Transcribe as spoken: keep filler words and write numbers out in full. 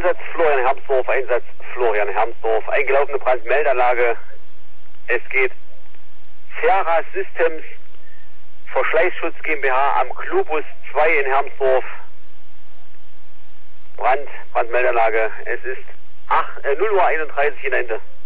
Einsatz Florian Hermsdorf, Einsatz Florian Hermsdorf, eingelaufene Brandmeldeanlage. Es geht Ferra Systems, Verschleißschutz GmbH am Globus zwei in Hermsdorf. Brand, Brandmeldeanlage. Es ist null Uhr einunddreißig in Ende.